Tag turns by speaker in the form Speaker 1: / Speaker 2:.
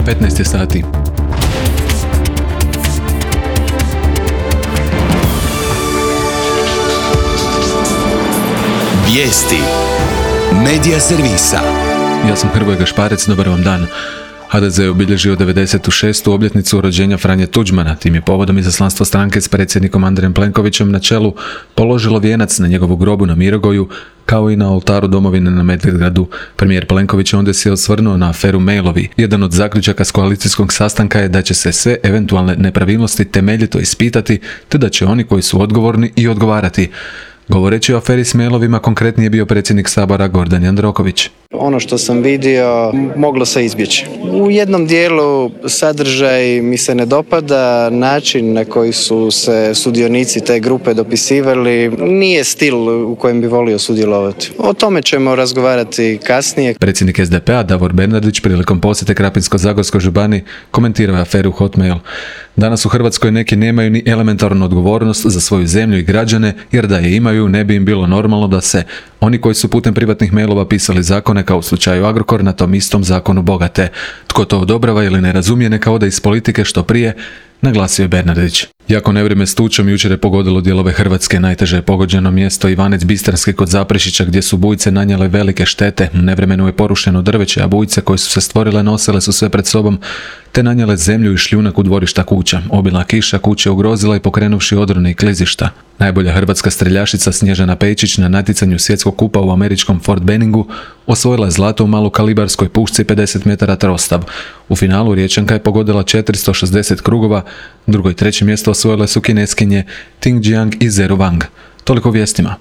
Speaker 1: 15 sati.
Speaker 2: Vijesti Medija servisa.
Speaker 1: Ja sam Hrvoje Gašparec, dobar vam dan. HDZ je obilježio 96. obljetnicu rođenja Franje Tuđmana. Tim je povodom izaslanstvo stranke s predsjednikom Andrejem Plenkovićem na čelu položilo vijenac na njegovu grobu na Mirogoju, kao i na oltaru domovine na Medvedgradu. Premijer Plenković onda se osvrnuo na aferu mailovi. Jedan od zaključaka s koalicijskog sastanka je da će se sve eventualne nepravilnosti temeljito ispitati, te da će oni koji su odgovorni i odgovarati. Govoreći o aferi s mailovima, konkretnije je bio predsjednik Sabora Gordan Jandroković.
Speaker 3: Ono što sam vidio moglo se izbjeći. U jednom dijelu sadržaj mi se ne dopada, način na koji su se sudionici te grupe dopisivali nije stil u kojem bi volio sudjelovati. O tome ćemo razgovarati kasnije.
Speaker 1: Predsjednik SDP-a Davor Bernardić prilikom posjete Krapinsko-zagorskoj županiji komentirao je aferu Hotmail. Danas u Hrvatskoj neki nemaju ni elementarnu odgovornost za svoju zemlju i građane, jer da je imaju ne bi im bilo normalno da se oni koji su putem privatnih mailova pisali zakone kao u slučaju Agrokor na tom istom zakonu bogate. Tko to odobrava ili ne razumije neka ode iz politike što prije, naglasio je Bernardić. Jako nevrijeme s tučom jučer je pogodilo dijelove Hrvatske. Najteže je pogođeno mjesto Ivanec Bistarski kod Zaprešića gdje su bujice nanijele velike štete. U nevremenu je porušeno drveće, a bujice koje su se stvorile nosile su sve pred sobom te nanijele zemlju i šljunak u dvorišta kuća. Obilna kiša kuće ugrozila i pokrenuvši odrone i klizišta. Najbolja hrvatska streljašica Snježana Pejčić na natjecanju svjetskog kupa u američkom Fort Benningu osvojila je zlato u malokalibarskoj pušci 50 metara trostav. U finalu Riječanka je pogodila 460 krugova, drugo i treće mjesto osvojile su Kineskinje Ting Jiang i Zero Wang. Toliko vijestima.